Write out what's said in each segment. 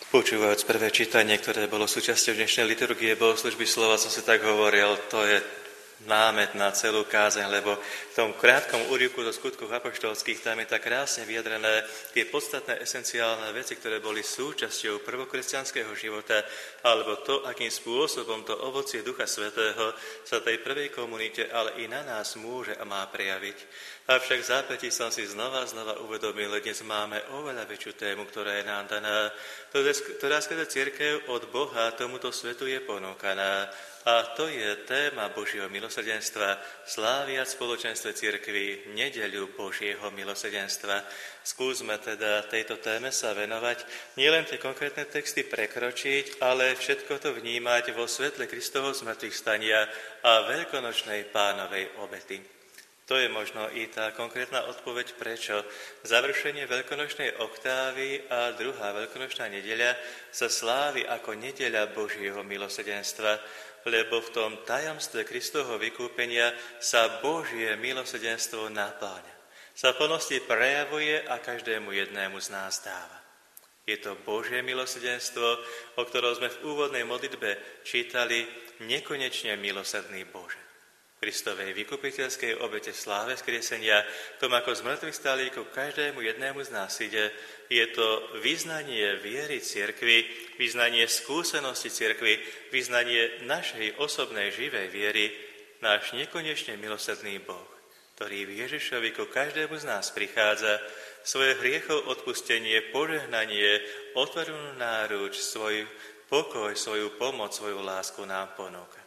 Počúvajúc prvé čítanie, ktoré bolo súčasťou dnešnej liturgie bohoslužby slova, som si tak hovoril, to je námet na celú kázeň, lebo v tom krátkom úryvku zo skutkov apoštolských tam je tak krásne vyjadrené tie podstatné esenciálne veci, ktoré boli súčasťou prvokresťanského života, alebo to, akým spôsobom to ovocie Ducha Svätého sa tej prvej komunite, ale i na nás môže a má prejaviť. Avšak v zápätí som si znova uvedomil, že dnes máme oveľa väčšiu tému, ktorá je nám daná, ktorá skrze cirkev od Boha tomuto svetu je ponúkaná. A to je téma Božieho milosrdenstva, sláviať v spoločenstve cirkvi nedeľu Božieho milosrdenstva. Skúsme teda tejto téme sa venovať, nielen tie konkrétne texty prekročiť, ale všetko to vnímať vo svetle Kristovho zmrtvých stania a veľkonočnej Pánovej obety. To je možno i tá konkrétna odpoveď, prečo završenie veľkonočnej oktávy a druhá veľkonočná nedeľa sa slávi ako nedeľa Božieho milosrdenstva, lebo v tom tajomstve Kristovho vykúpenia sa Božie milosrdenstvo napĺňa. Sa plnosti prejavuje a každému jednému z nás dáva. Je to Božie milosrdenstvo, o ktorom sme v úvodnej modlitbe čítali, nekonečne milosrdný Bože. Kristovej vykupiteľskej obete sláve vzkriesenia, tom ako z mŕtvych stálí ku každému jednému z nás ide, je to vyznanie viery cirkvi, vyznanie skúsenosti cirkvi, vyznanie našej osobnej živej viery, náš nekonečne milosrdný Boh, ktorý v Ježišovi ku každému z nás prichádza, svoje hriechov odpustenie, požehnanie, otvorenú náruč, svoj pokoj, svoju pomoc, svoju lásku nám ponúka.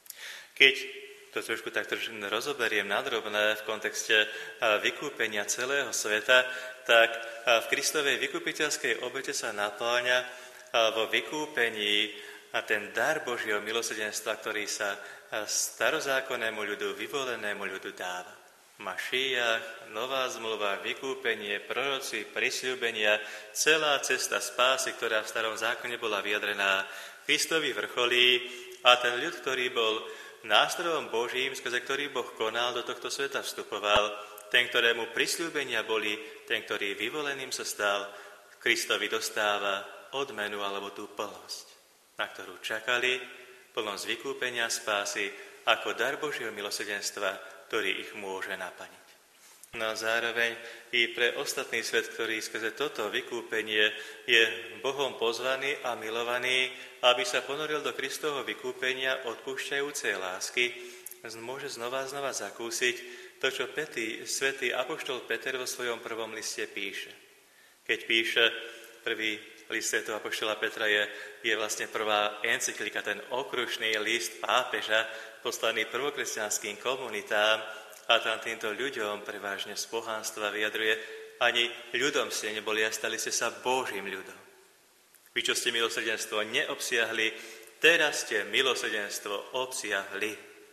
Keď to trošku tak rozoberiem nadrobné v kontexte vykúpenia celého sveta, tak v Kristovej vykupiteľskej obete sa napĺňa vo vykúpení ten dar Božieho milosrdenstva, ktorý sa starozákonnému ľudu, vyvolenému ľudu dáva. Mašiach, nová zmluva, vykúpenie, proroci, prisľúbenia, celá cesta spásy, ktorá v starom zákone bola vyjadrená, Kristovi vrcholí a ten ľud, ktorý bol nástrojom Božím, skrze ktorý Boh konal, do tohto sveta vstupoval, ten, ktorému prisľúbenia boli, ten, ktorý vyvoleným sa stal, Kristovi dostáva odmenu alebo tú plnosť, na ktorú čakali, plnosť vykúpenia spásy, ako dar Božieho milosrdenstva, ktorý ich môže naplniť. No a zároveň i pre ostatný svet, ktorý skrze toto vykúpenie je Bohom pozvaný a milovaný, aby sa ponoril do Kristovho vykúpenia odpúšťajúcej lásky, môže znova zakúsiť to, čo svätý apoštol Peter vo svojom prvom liste píše. Keď píše prvý list svätého apoštola Petra je vlastne prvá encyklika, ten okrušný list pápeža, poslaný prvokresťanským komunitám, a tam týmto ľuďom prevažne z pohánstva vyjadruje, ani ľudom ste neboli a stali ste sa Božím ľudom. Vy, čo ste milosrdenstvo neobsiahli, teraz ste milosrdenstvo obsiahli.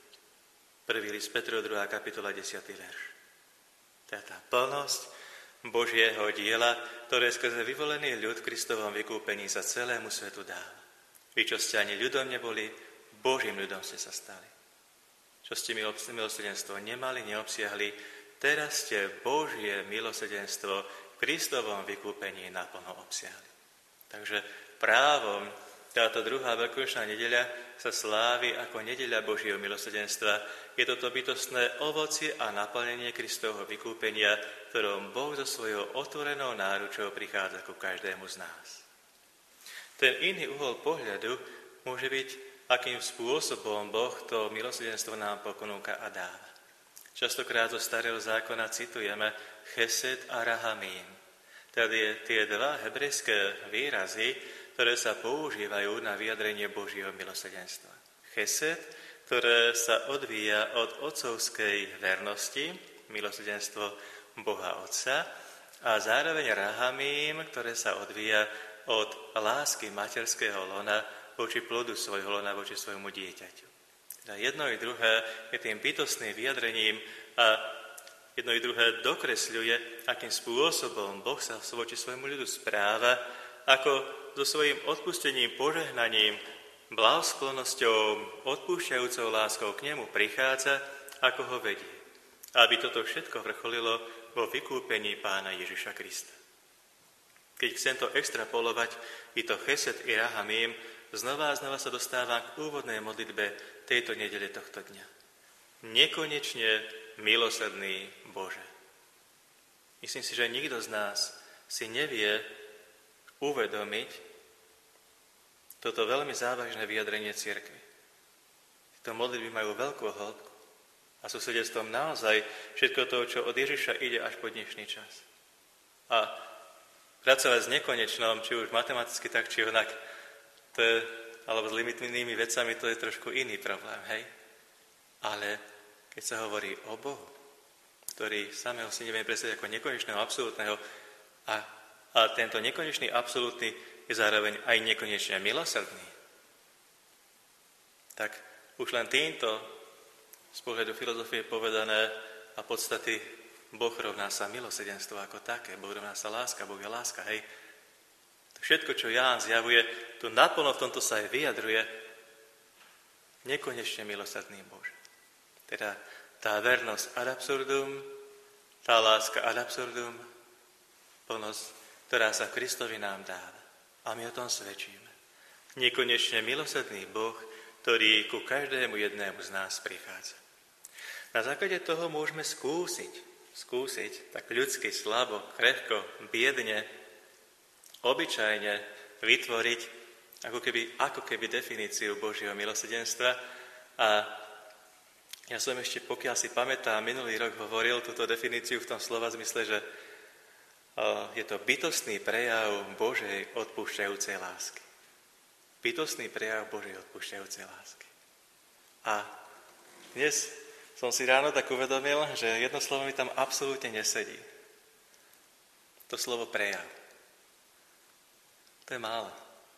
Prvý list Petrov, 2. kapitola, 10. verš. To je tá plnosť Božieho diela, ktoré skrze vyvolený ľud v Kristovom vykúpení sa celému svetu dáva. Vy, čo ste ani ľudom neboli, Božím ľudom ste sa stali. Čo ste milosrdenstvo nemali, neobsiahli, teraz ste Božie milosrdenstvo v Kristovom vykúpení naplno obsiahli. Takže právom táto druhá veľkonočná nedeľa sa slávi ako nedeľa Božieho milosrdenstva. Je toto bytostné ovocie a naplnenie Kristovho vykúpenia, ktorom Boh so svojou otvorenou náručou prichádza ku každému z nás. Ten iný uhol pohľadu môže byť, akým spôsobom Boh to milosrdenstvo nám ponúka a dáva. Častokrát zo starého zákona citujeme chesed a rahamím. Tedy tie dva hebrejské výrazy, ktoré sa používajú na vyjadrenie Božieho milosrdenstva. Chesed, ktoré sa odvíja od otcovskej vernosti, milosrdenstvo Boha Otca, a zároveň rahamím, ktoré sa odvíja od lásky materského lona voči plodu svojho lona, voči svojmu dieťaťu. Teda jedno i druhé je tým bytostným vyjadrením a jedno i druhé dokresľuje, akým spôsobom Boh sa voči svojmu ľudu správa, ako so svojím odpustením, požehnaním, blahosklonnosťou, odpúšťajúcou láskou k nemu prichádza, ako ho vedie. Aby toto všetko vrcholilo vo vykúpení Pána Ježiša Krista. Keď chcem to extrapolovať, je to chesed i rahamim, znova a znova sa dostávam k úvodnej modlitbe tejto nedele tohto dňa. Nekonečne milosrdný Bože. Myslím si, že nikto z nás si nevie uvedomiť toto veľmi závažné vyjadrenie cirkvi. Tieto modlitby majú veľkú hĺbku a sú svedectvom naozaj všetko toho, čo od Ježiša ide až po dnešný čas. A pracovať s nekonečnom, či už matematicky tak, či onak, alebo s limitnými vecami, to je trošku iný problém, hej? Ale keď sa hovorí o Bohu, ktorý samého si neviem predstaviť ako nekonečného, absolútneho, a tento nekonečný, absolútny je zároveň aj nekonečne milosrdný, tak už len týmto z pohľadu filozofie povedané a podstaty Boh rovná sa milosrdenstvo ako také, Boh rovná sa láska, Boh je láska, hej. Všetko, čo Ján zjavuje, tu naplno v tomto sa aj vyjadruje nekonečne milosrdný Bože. Teda tá vernosť ad absurdum, tá láska ad absurdum, plnosť, ktorá sa v Kristovi nám dáva. A my o tom svedčíme. Nekonečne milosrdný Boh, ktorý ku každému jednému z nás prichádza. Na základe toho môžeme skúsiť tak ľudsky, slabo, krehko, biedne, obyčajne vytvoriť ako keby definíciu Božieho milosrdenstva. A ja som ešte, pokiaľ si pamätám, minulý rok hovoril túto definíciu v tom slova zmysle, že je to bytostný prejav Božej odpúšťajúcej lásky. Bytostný prejav Božej odpúšťajúcej lásky. A dnes som si ráno tak uvedomil, že jedno slovo mi tam absolútne nesedí. To slovo prejav. To je málo.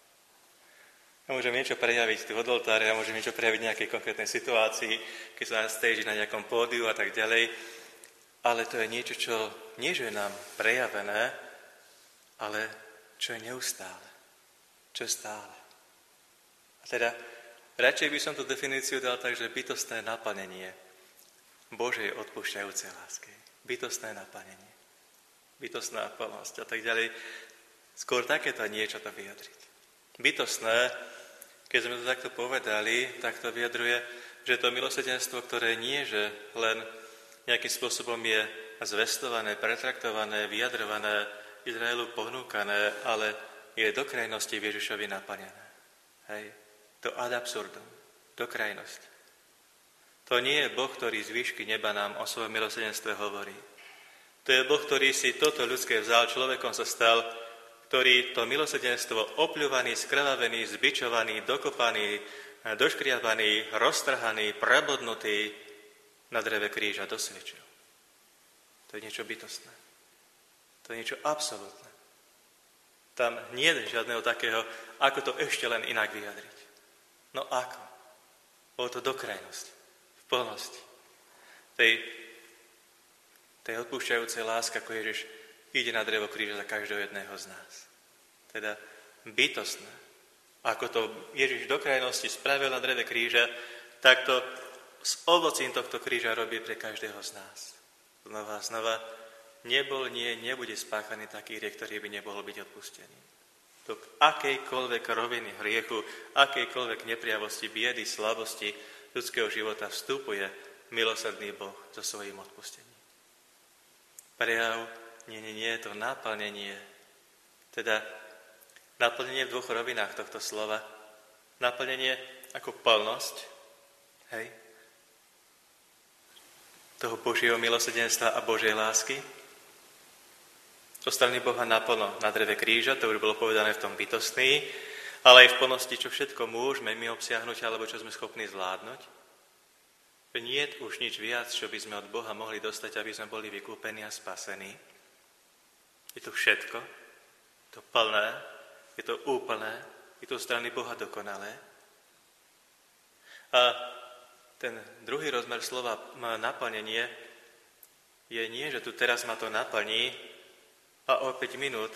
Ja môžem niečo prejaviť tu od oltára, ja môžem niečo prejaviť v nejakej konkrétnej situácii, keď sa na stage na nejakom pódiu a tak ďalej, ale to je niečo, čo nie že je nám prejavené, ale čo je neustále, čo je stále. A teda radšej by som tú definíciu dal tak, že bytostné naplnenie Božej odpúšťajúcej lásky. Bytostné naplnenie, bytostná plnosť a tak ďalej. Skôr takéto niečo to vyjadriť. Bytostné, keď sme to takto povedali, tak to vyjadruje, že to milosrdenstvo, ktoré nie, že len nejakým spôsobom je zvestované, pretraktované, vyjadrované, Izraelu ponúkané, ale je do krajnosti Ježišovi naplnené. Hej. To ad absurdum, do krajnosti. To nie je Boh, ktorý z výšky neba nám o svojom milosrdenstve hovorí. To je Boh, ktorý si toto ľudské vzal, človekom sa stal, ktorý to milosrdenstvo opľúvaný, skrvavený, zbičovaný, dokopaný, doškriavaný, roztrhaný, prebodnutý na dreve kríža dosvedčil. To je niečo bytostné. To je niečo absolútne. Tam nie je žiadneho takého, ako to ešte len inak vyjadriť. No ako? Bolo to do krajnosti, v plnosti. Tej odpúšťajúcej láske, ako Ježiš ide na drevo kríža za každého jedného z nás. Teda bytostné. Ako to Ježiš do krajnosti spravil na dreve kríža, tak to s ovocím tohto kríža robí pre každého z nás. Znova a znova, nebude spáchaný taký hriech, ktorý by nebol byť odpustený. Do akejkoľvek roviny hriechu, akejkoľvek nepriavosti, biedy, slabosti ľudského života vstupuje milosrdný Boh so svojím odpustením. Prejav, nie, to naplnenie. Teda naplnenie v dvoch rovinách tohto slova. Naplnenie ako plnosť, hej, toho Božieho milosrdenstva a Božej lásky. Zo strany Boha naplno na dreve kríža, to už bolo povedané v tom bytostný, ale aj v plnosti, čo všetko môžeme my obsiahnuť, alebo čo sme schopní zvládnuť. Nie je už nič viac, čo by sme od Boha mohli dostať, aby sme boli vykúpení a spasení. Je to všetko, je to plné, je to úplné, je to zo strany Boha dokonalé. A ten druhý rozmer slova naplnenie je nie, že tu teraz ma to naplní a o 5 minút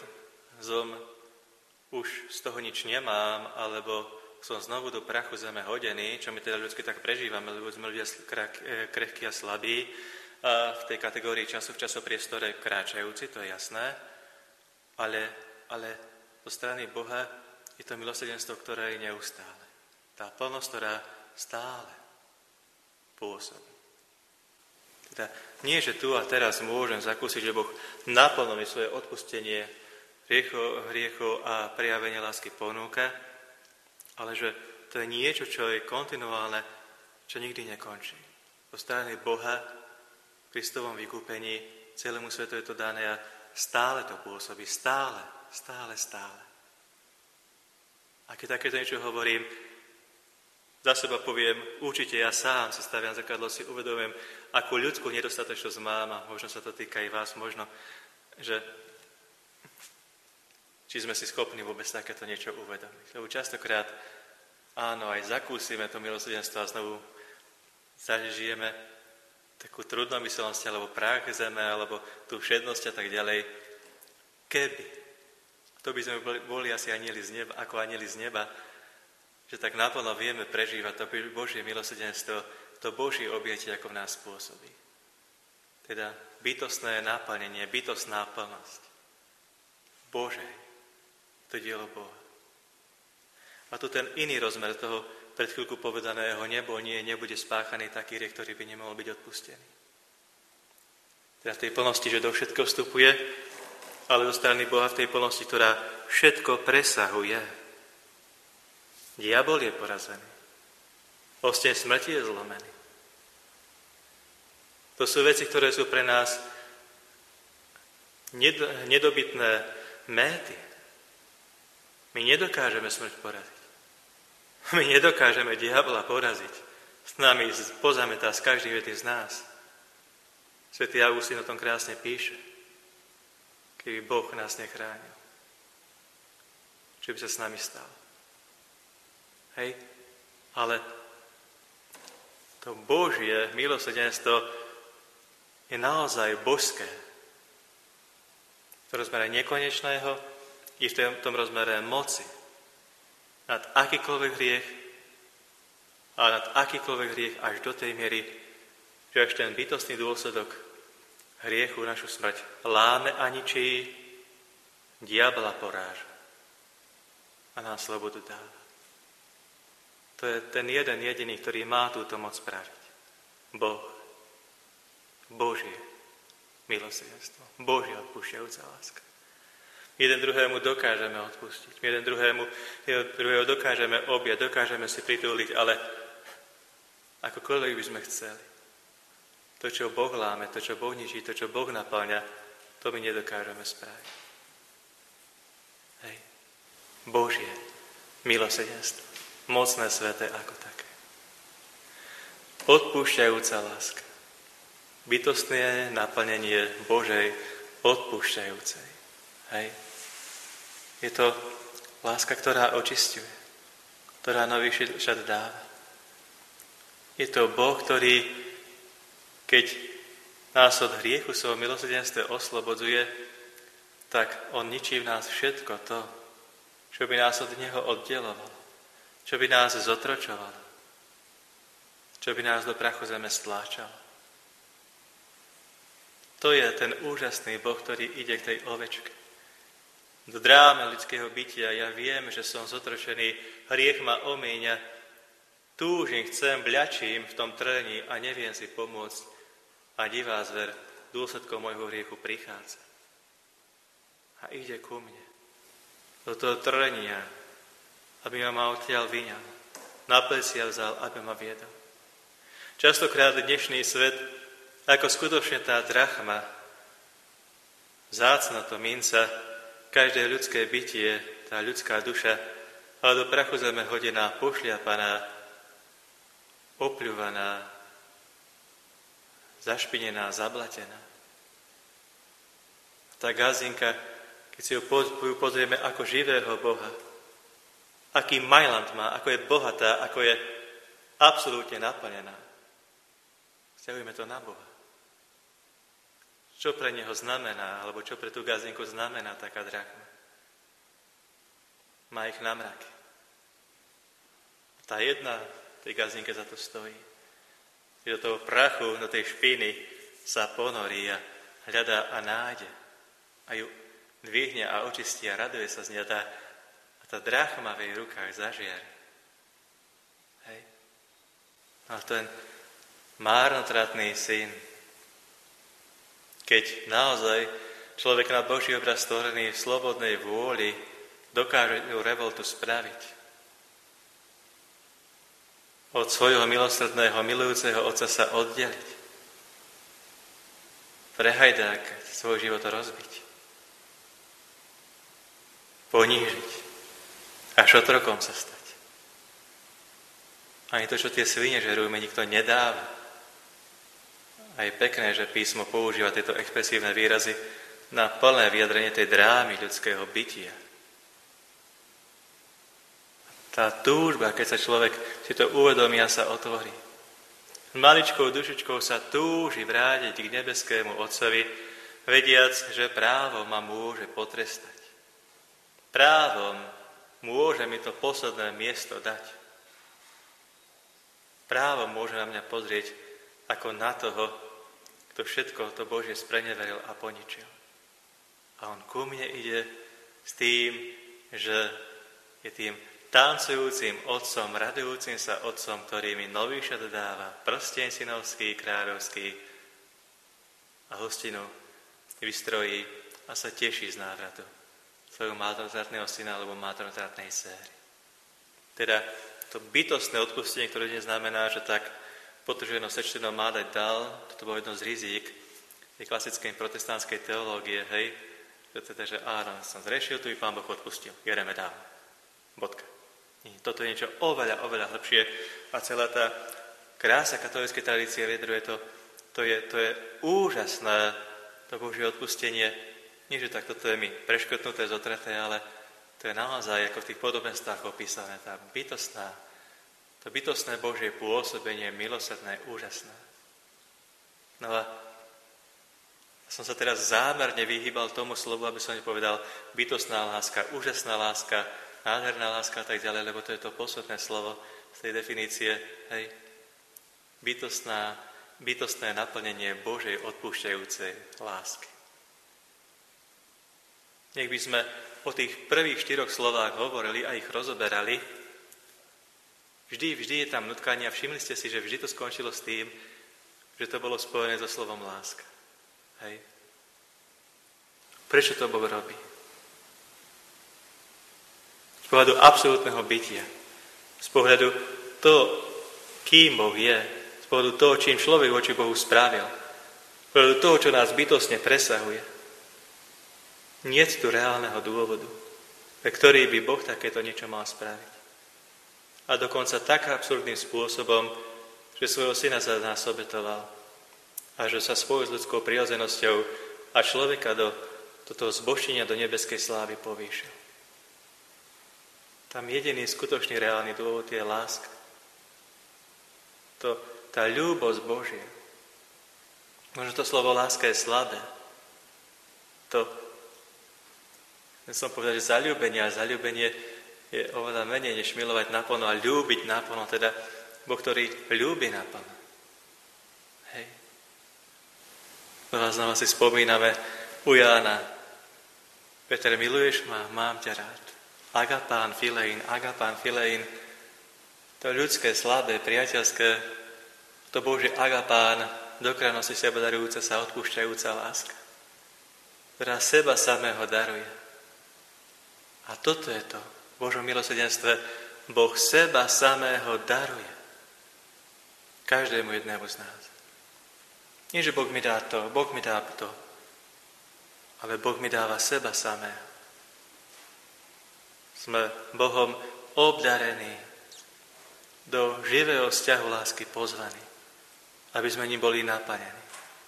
už z toho nič nemám, alebo som znovu do prachu zeme hodený, čo my teda ľudsky tak prežívame, lebo sme ľudia krehkí a slabí a v tej kategórii času v časopriestore kráčajúci, to je jasné, ale ale zo strany Boha je to milosrdenstvo, ktoré je neustále. Tá plnosť, ktorá stále pôsobí. Teda nie, že tu a teraz môžem zakúsiť, že Boh naplno mi svoje odpustenie hriechov a prejavenie lásky ponúka, ale že to je niečo, čo je kontinuálne, čo nikdy nekončí. Zo strany Boha v Kristovom vykúpení celému svetu je to dané a stále to pôsobí. Stále. A keď takéto niečo hovorím, za seba poviem, určite ja sám si staviam zrkadlo, si uvedomujem, akú ľudskú nedostatočnosť mám a možno sa to týka aj vás, možno, že či sme si schopní vôbec takéto niečo uvedomiť. Lebo častokrát, áno, aj zakúsime to milosrdenstvo a znovu zažijeme takú trudnomyselnosť, alebo prach zeme, alebo tú všednosť a tak ďalej. Keby, to by sme boli asi anieli z neba, ako anieli z neba, že tak naplno vieme prežívať to Božie milosrdenstvo, to Božie objatie, ako v nás pôsobí. Teda bytostné naplnenie, bytostná plnosť. Božej. To je dielo Boha. A tu ten iný rozmer toho pred chvíľku povedaného nebude spáchaný taký hriech, ktorý by nemohol byť odpustený. Teda v tej plnosti, že do všetko vstupuje, ale zo strany Boha v tej plnosti, ktorá všetko presahuje. Diabol je porazený. Osteň smrti je zlomený. To sú veci, ktoré sú pre nás nedobytné méty. My nedokážeme smrť poraziť. My nedokážeme diabla poraziť. S nami pozametá z každý jedný z nás. Svätý Augustín o tom krásne píše. Keby Boh nás nechránil, čo by sa s nami stalo? Hej? Ale to Božie milosrdenstvo je naozaj božské. V rozmere nekonečného i v tom rozmere moci nad akýkoľvek hriech a nad akýkoľvek hriech až do tej miery, že až ten bytostný dôsledok hriechu, našu smrť, láme a ničí, diabla poráža a nám slobodu dáva. To je ten jeden jediný, ktorý má túto moc spraviť. Boh. Božie milosrdenstvo. Božia odpúšťajúca láska. Jeden druhému dokážeme odpustiť. Jeden druhého dokážeme objať, dokážeme si pritúliť, ale akokoľvek by sme chceli. To, čo Boh láme, to, čo Boh ničí, to, čo Boh napĺňa, to my nedokážeme spraviť. Hej. Božie milosrdenstvo. Mocné, sveté ako také. Odpúšťajúca láska. Bytostné naplnenie Božej odpúšťajúcej. Hej. Je to láska, ktorá očisťuje, ktorá nový šat dáva. Je to Boh, ktorý, keď nás od hriechu svojho milosrdenstva oslobodzuje, tak on ničí v nás všetko to, čo by nás od neho oddelovalo. Čo by nás zotročovalo, čo by nás do prachu zeme stláčalo. To je ten úžasný Boh, ktorý ide k tej ovečke. Do dráme ľudského bytia ja viem, že som zotročený, hriech ma omíňa, túžim, chcem, bľačím v tom trení a neviem si pomôcť a divá zver dôsledkom môjho hriechu prichádza. A ide ku mne, do toho trenia, aby ma odtiaľ vyňal, na plecia vzal, aby ma viedol. Častokrát dnešný svet, ako skutočne tá drachma, vzácna to minca, každé ľudské bytie, tá ľudská duša, ale do prachu zeme hodená, pošliapaná, opľúvaná, zašpinená, zablatená. Tá gazinka, keď si ju pozrieme ako živého Boha, aký majland má, ako je bohatá, ako je absolútne naplnená. Vzťahujeme to na Boha. Čo pre neho znamená, alebo čo pre tú gazinku znamená taká drachma? Má ich na mraky. Tá jedna tej gazinke za to stojí. Do toho prachu, do tej špiny sa ponorí a hľadá a nájde. A ju dvihne a očistí a raduje sa z nej a tá drachma v jej rukách zažiari. Hej. A ten márnotratný syn, keď naozaj človek na Boží obraz stvorený v slobodnej vôli dokáže ju revoltu spraviť. Od svojho milosrdného, milujúceho otca sa oddeliť. Prehajdákať, svoj život rozbiť. Ponížiť. Až otrokom sa stať. Ani to, čo tie svine žerujeme, nikto nedáva. A je pekné, že písmo používa tieto expresívne výrazy na plné vyjadrenie tej drámy ľudského bytia. Tá túžba, keď sa človek si to uvedomí a sa otvorí. Maličkou dušičkou sa túži vrátiť k nebeskému Otcovi, vediac, že právom ma môže potrestať. Právom môže mi to posledné miesto dať. Právom môže na mňa pozrieť ako na toho, kto všetko to Božie spreneveril a poničil. A on ku mne ide s tým, že je tým tancujúcim otcom, radujúcim sa otcom, ktorý mi nový šat dáva, prsteň synovský, kráľovský a hostinu vystrojí a sa teší z návratu svojho márnotratného syna alebo márnotratnej céry. Teda to bytostné odpustenie, ktoré dnes znamená, že tak potrženo sečteno má dať dal, toto bolo jedno z rizík tej klasickej protestantskej teológie, hej, že áno, som zrešil, tu i Pán Boh odpustil, jedeme dál. Bodka. Toto je niečo oveľa, oveľa lepšie a celá tá krása katolíckej tradície vyjadruje to je úžasné, to Božie odpustenie. Nie, že tak toto je mi preškrtnuté, zotraté, ale to je naozaj ako v tých podobenstvách opísané, to bytostné Božie pôsobenie, milosrdné, úžasné. No a som sa teraz zámerne vyhýbal tomu slovu, aby som nepovedal bytostná láska, úžasná láska, nádherná láska a tak ďalej, lebo to je to posledné slovo z tej definície, hej, bytostné naplnenie Božej odpúšťajúcej lásky. Nech by sme o tých prvých 4 slovách hovorili a ich rozoberali. Vždy je tam nutkanie a všimli ste si, že vždy to skončilo s tým, že to bolo spojené so slovom láska. Hej. Prečo to Boh robí? Z pohľadu absolútneho bytia, z pohľadu toho, kým Boh je, z pohľadu toho, čím človek voči Bohu spravil, z pohľadu toho, čo nás bytostne presahuje. Nie je tu reálneho dôvodu, pre ktorý by Boh takéto niečo mal spraviť. A dokonca tak absurdným spôsobom, že svojho syna za nás obetoval a že sa svojou ľudskou prirodzenosťou a človeka do toho zbožčenia do nebeskej slávy povýšil. Tam jediný skutočný reálny dôvod je láska. Tá ľúbosť Božia. Možno to slovo láska je slabé. Chcem povedať, že zaľúbenie je oveľa menej, než milovať naplno a ľúbiť naplno, teda Boh, ktorý ľúbi naplno. Hej. Znova si spomíname u Jána. Peter, miluješ ma? Mám ťa rád. Agapán filein, to ľudské, slabé, priateľské, to Božie agapán, dokrajnosti seba darujúca sa, odpúšťajúca láska, ktorá seba samého daruje. A toto je to, v Božom milosrdenstve, Boh seba samého daruje každému jednému z nás. Nie, že Boh mi dá to, Boh mi dá to, ale Boh mi dáva seba samého. Sme Bohom obdarení, do živého vzťahu lásky pozvaní, aby sme ním boli naplnení.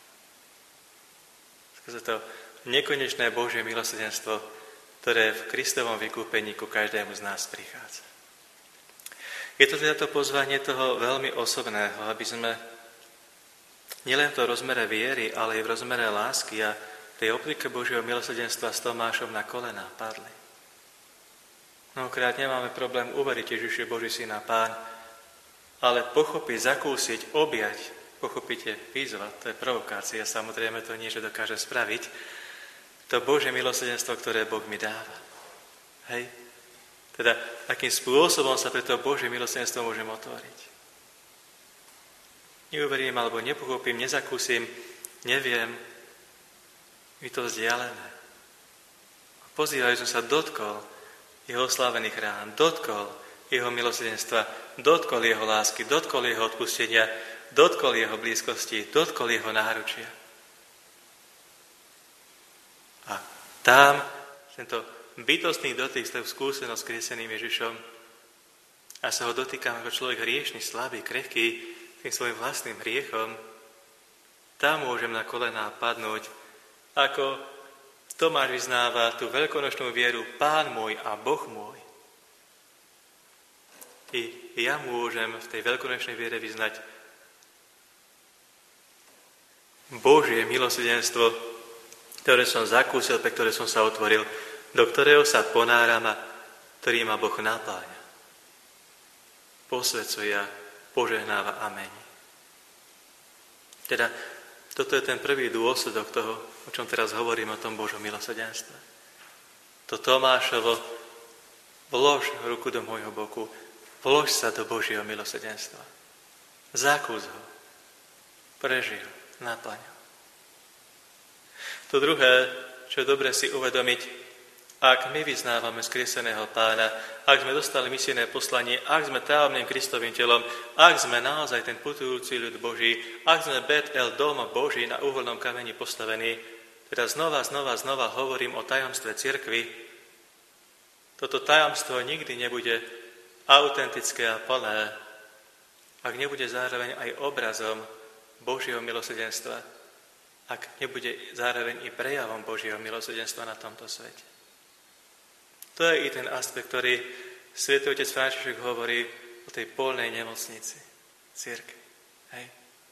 Skrze to nekonečné Božie milosrdenstvo, ktoré v Kristovom vykúpení ku každému z nás prichádza. Je to teda to pozvanie toho veľmi osobného, aby sme nielen v tom rozmere viery, ale aj v rozmere lásky a tej optike Božieho milosrdenstva s Tomášom na kolená padli. Mnohokrát nemáme problém uveriť, Ježiš je Boží syn a Pán, ale pochopiť, zakúsiť, objať, pochopiť je výzva, to je provokácia, samozrejme to nie, že dokáže spraviť. to Božie milosrdenstvo, ktoré Boh mi dáva. Hej? Teda, akým spôsobom sa pre to Božie milosrdenstvo môžem otvoriť. Neuverím, alebo nepochopím, nezakúsim, neviem, je to vzdialené. Pozývajú som sa dotkol jeho oslávených rán, dotkol jeho milosrdenstva, dotkol jeho lásky, dotkol jeho odpustenia, dotkol jeho blízkosti, dotkol jeho náručia. A tam tento bytostný dotyk s tou skúsenosť s krieseným Ježišom a sa ho dotýkam ako človek hriešný, slabý, krehký, tým svojim vlastným hriechom, tam môžem na kolená padnúť, ako Tomáš vyznáva tú veľkonočnú vieru, Pán môj a Boh môj. I ja môžem v tej veľkonočnej viere vyznať Božie milosrdenstvo, ktoré som zakúsil, pre ktoré som sa otvoril, do ktorého sa ponáram a ktorý ma Boh napáňa. Posvedzuje a požehnáva. Amen. Teda, toto je ten prvý dôsledok toho, o čom teraz hovorím, o tom Božom milosrdenstve. To Tomášovo, vlož ruku do môjho boku, vlož sa do Božieho milosrdenstva. Zakús ho, prežil, naplňal. To druhé, čo je dobre si uvedomiť, ak my vyznávame skrieseného Pána, ak sme dostali misijné poslanie, ak sme tajomným Kristovým telom, ak sme naozaj ten putujúci ľud Boží, ak sme Bet-El, dom Boží na uholnom kameni postavený, teda znova hovorím o tajomstve cirkvi, toto tajomstvo nikdy nebude autentické a plné, ak nebude zároveň aj obrazom Božieho milosrdenstva, ak nebude zároveň i prejavom Božieho milosrdenstva na tomto svete. To je i ten aspekt, ktorý svätý otec František hovorí o tej polnej nemocnici, cirkvi. Hej.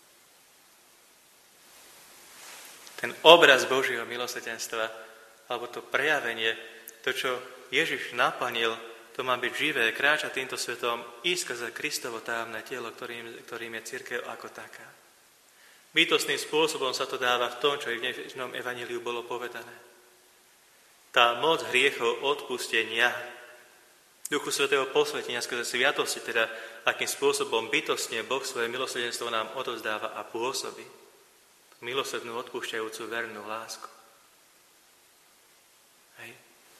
Ten obraz Božieho milosrdenstva, alebo to prejavenie, to, čo Ježiš naplnil, to má byť živé, kráča týmto svetom i skrze Kristovo tajomné telo, ktorým je cirkev ako taká. Bytostným spôsobom sa to dáva v tom, čo i v dnešnom evanjeliu bolo povedané. Tá moc hriechov odpustenia, Duchu Svätého posvetenia skrze sviatosti, teda akým spôsobom bytostne Boh svoje milosrdenstvo nám odovzdáva a pôsobí. Milosrdnú, odpúšťajúcu, vernú lásku. Hej.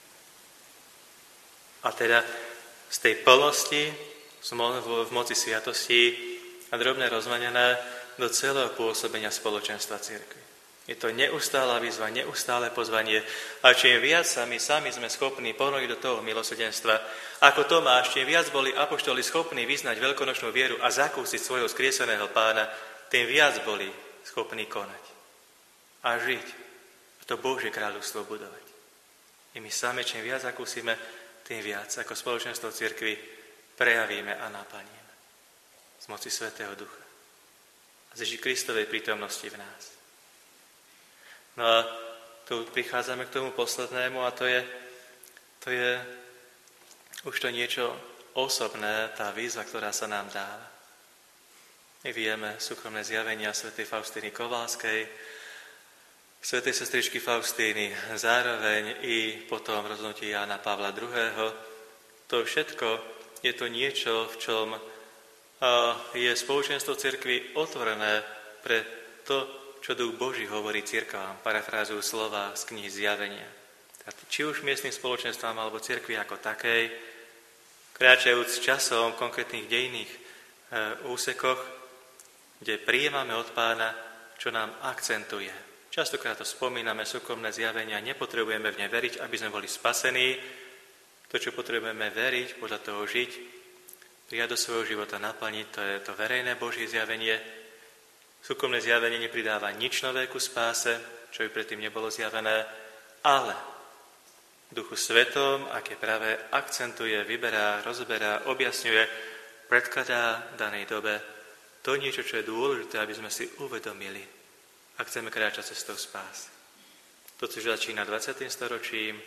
A teda z tej plnosti v moci sviatosti a drobné rozmanené do celého pôsobenia spoločenstva cirkvi. Je to neustála výzva, neustále pozvanie. A čím viac sa my sami sme schopní ponoriť do toho milosrdenstva, ako Tomáš, čím viac boli apoštoli schopní vyznať veľkonočnú vieru a zakúsiť svojho skrieseného Pána, tým viac boli schopní konať a žiť a to Božie kráľovstvo budovať. I my sami, čím viac zakúsime, tým viac ako spoločenstvo cirkvi prejavíme a naplníme z moci Svätého Ducha a z Kristovej prítomnosti v nás. No a tu prichádzame k tomu poslednému a to je už to niečo osobné, tá výzva, ktorá sa nám dáva. My vieme súkromné zjavenia svätej Faustíny Kovalskej, svätej sestričky Faustíny, zároveň i potom rozhodnutie Jána Pavla II. To všetko je to niečo, v čom je spoločenstvo cirkvi otvorené pre to, čo Duch Boží hovorí cirkvám, parafrázujú slova z knihy Zjavenia. Či už miestnym spoločenstvám alebo cirkvi ako takej, kráčajúc časom v konkrétnych dejných úsekoch, kde prijímame od Pána, čo nám akcentuje. Častokrát to spomíname, súkromné zjavenia, nepotrebujeme v ne veriť, aby sme boli spasení. To, čo potrebujeme veriť, podľa toho žiť, prijať do svojho života, naplniť, to je to verejné Božie zjavenie. Súkromné zjavenie nepridáva nič nové ku spáse, čo by predtým nebolo zjavené, ale Duchu Svetom, aké práve akcentuje, vyberá, rozberá, objasňuje, predkladá v danej dobe to niečo, čo je dôležité, aby sme si uvedomili, ak chceme kráčať cestou spásy. To, čo začína 20. storočím,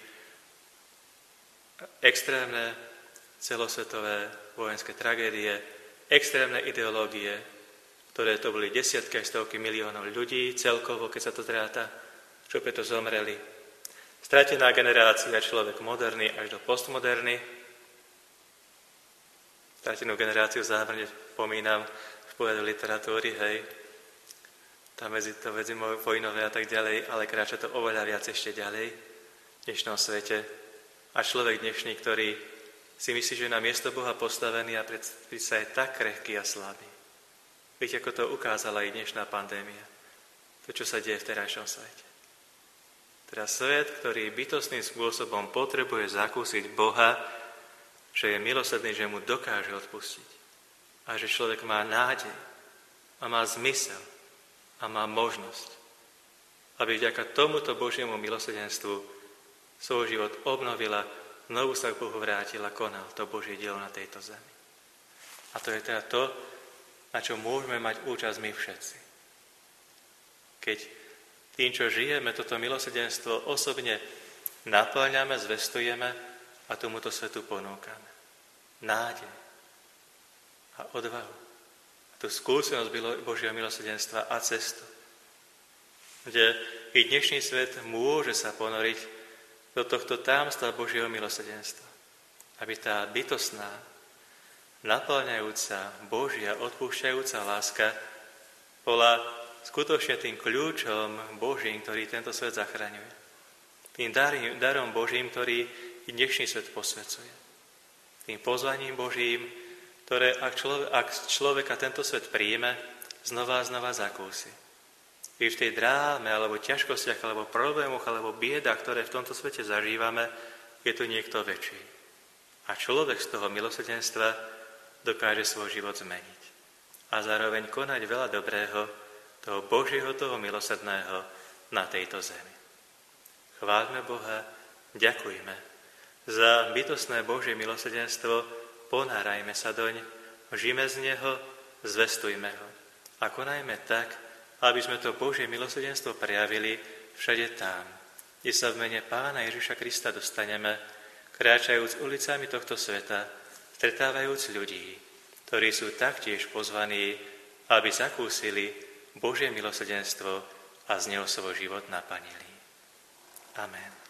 extrémne celosvetové vojenské tragédie, extrémne ideológie, ktoré to boli desiatky až stovky miliónov ľudí celkovo, keď sa to dráta, čo preto zomreli. Stratená generácia, človek moderný až do postmoderny. Stratenú generáciu zámerne pomínam v pohľadu literatúry, hej. Tam medzi vojnové a tak ďalej, ale kráča to oveľa viac ešte ďalej v dnešnom svete. A človek dnešný, ktorý si myslí, že je na miesto Boha postavený a predsa je tak krehký a slabý. Viete, ako to ukázala aj dnešná pandémia. To, čo sa deje v terajšom svete. Teda svet, ktorý bytostným spôsobom potrebuje zakúsiť Boha, že je milosrdný, že mu dokáže odpustiť. A že človek má nádej a má zmysel a má možnosť, aby vďaka tomuto Božiemu milosrdenstvu svoj život obnovila, znovu sa k Bohu vrátila, konal to Božie dielo na tejto zemi. A to je teda to, na čo môžeme mať účasť my všetci. Keď tým, čo žijeme, toto milosrdenstvo osobne naplňame, zvestujeme a tomuto svetu ponúkame. Nádej a odvahu. A tú skúsenosť Božieho milosrdenstva a cestu. Kde i dnešný svet môže sa ponoriť do tohto tajomstva Božieho milosrdenstva. Aby tá bytostná, naplňajúca, Božia, odpúšťajúca láska bola skutočne tým kľúčom Božím, ktorý tento svet zachraňuje. Tým darom Božím, ktorý i dnešný svet posvecuje. Tým pozvaním Božím, ktoré ak človeka tento svet príjme, znova a znova zakúsi. I v tej dráme, alebo ťažkostiach, alebo problémoch, alebo biedách, ktoré v tomto svete zažívame, je tu niekto väčší. A človek z toho milosrdenstva dokáže svoj život zmeniť. A zároveň konať veľa dobrého, toho Božieho, toho milosrdného na tejto zemi. Chváľme Boha, ďakujme za bytostné Božie milosrdenstvo, ponárajme sa doň, žijme z Neho, zvestujme ho. A konajme tak, aby sme to Božie milosrdenstvo prejavili všade tam, kde sa v mene Pána Ježiša Krista dostaneme, kráčajúc ulicami tohto sveta, stretávajúc ľudí, ktorí sú taktiež pozvaní, aby zakúsili Božie milosrdenstvo a z neho svoj život naplnili. Amen.